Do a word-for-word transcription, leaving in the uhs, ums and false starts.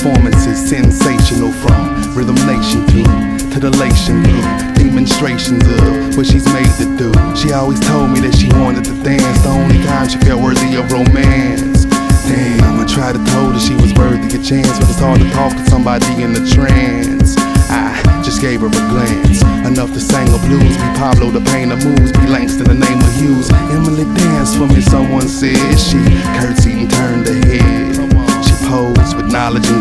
performances sensational, from Rhythm Nation through to the Lation through demonstrations of what she's made to do. She always told me that she wanted to dance, the only time she felt worthy of romance. Damn, I tried to told her she was worthy a chance, but it's hard to talk to somebody in a trance. I just gave her a glance, enough to sing her blues, be Pablo the painter moves, be Langston the name of Hughes. Emily danced for me, someone said. She curtsied and turned her head. She posed with knowledge and